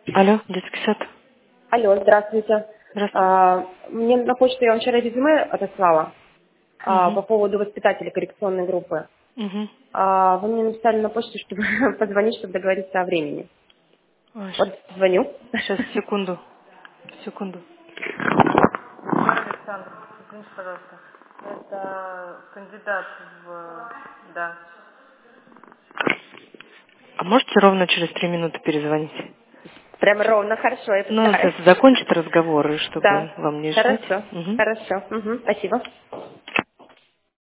Алло, детский сад. Алло, здравствуйте. Здравствуйте. Мне на почту я вам вчера резюме отослала Угу. по поводу воспитателя коррекционной группы. Угу. Вы мне написали на почту, чтобы позвонить, чтобы договориться о времени. Ой, Вот звоню. сейчас, секунду. Секунду. Александр, извините, пожалуйста. Это кандидат в... Да. А можете ровно через 3 минуты перезвонить? Прям ровно, хорошо, я Ну, постараюсь. закончить разговор, и Да, чтобы вам не ждать. хорошо, Угу. хорошо. Спасибо.